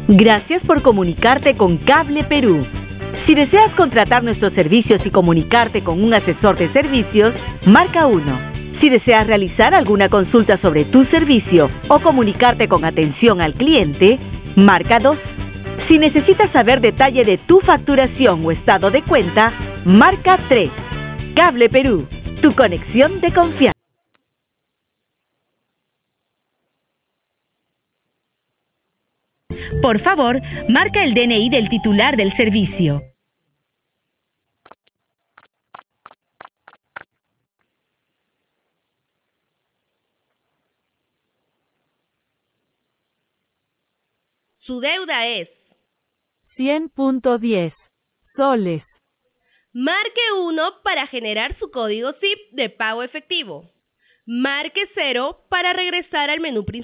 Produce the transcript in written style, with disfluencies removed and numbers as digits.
Gracias por comunicarte con Cable Perú. Si deseas contratar nuestros servicios y comunicarte con un asesor de servicios, marca 1. Si deseas realizar alguna consulta sobre tu servicio o comunicarte con atención al cliente, marca 2. Si necesitas saber detalle de tu facturación o estado de cuenta, marca 3. Cable Perú, tu conexión de confianza. Por favor, marca el DNI del titular del servicio. Su deuda es 100.10 soles. Marque 1 para generar su código SIP de pago efectivo. Marque 0 para regresar al menú principal.